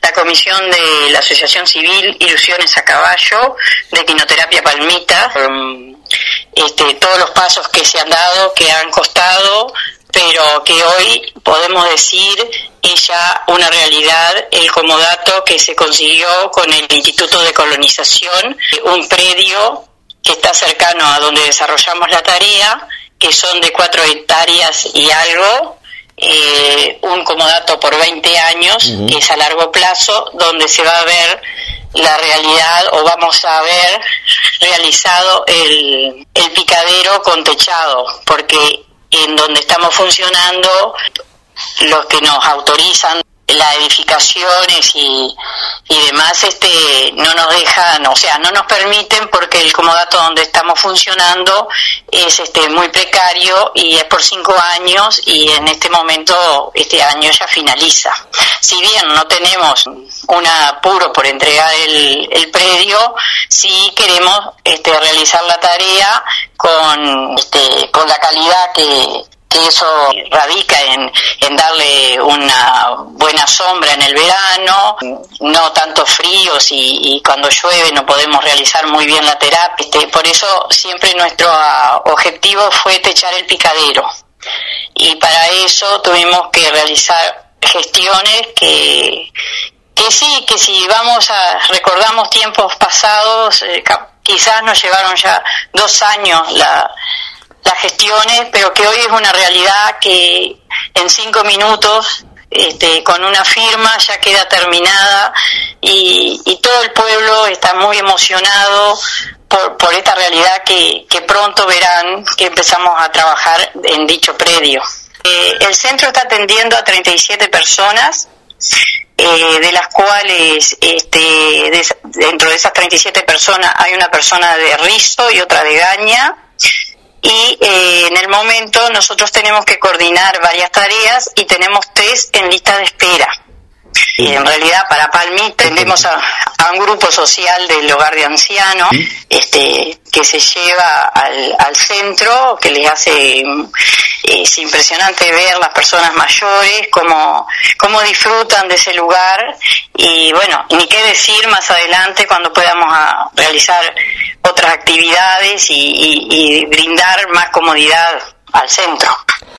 la comisión de la Asociación Civil Ilusiones a Caballo de Quinoterapia Palmita, todos los pasos que se han dado, que han costado, pero que hoy podemos decir es ya una realidad el comodato que se consiguió con el Instituto de Colonización, un predio que está cercano a donde desarrollamos la tarea, que son de 4 hectáreas y algo, un comodato por 20 años, que es a largo plazo, donde se va a ver la realidad, o vamos a ver realizado el picadero con techado, porque en donde estamos funcionando, los que nos autorizan las edificaciones y demás, no nos dejan, o sea, no nos permiten, porque el comodato donde estamos funcionando es muy precario y es por 5 años, y en este momento este año ya finaliza. Si bien no tenemos un apuro por entregar el predio, sí queremos realizar la tarea con la calidad que eso radica en darle una buena sombra en el verano, no tantos fríos, y cuando llueve no podemos realizar muy bien la terapia. Por eso siempre nuestro objetivo fue techar el picadero, y para eso tuvimos que realizar gestiones que si recordamos tiempos pasados, quizás nos llevaron ya 2 años las gestiones, pero que hoy es una realidad que en 5 minutos, con una firma, ya queda terminada, y todo el pueblo está muy emocionado por esta realidad que pronto verán que empezamos a trabajar en dicho predio. El centro está atendiendo a 37 personas, de las cuales dentro de esas 37 personas hay una persona de rizo y otra de gaña. Y en el momento nosotros tenemos que coordinar varias tareas y tenemos 3 en lista de espera. Y en realidad para Palmita tendemos a un grupo social del hogar de ancianos, que se lleva al centro, que les hace, es impresionante ver las personas mayores cómo disfrutan de ese lugar, y bueno, ni qué decir más adelante cuando podamos realizar otras actividades y brindar más comodidad al centro.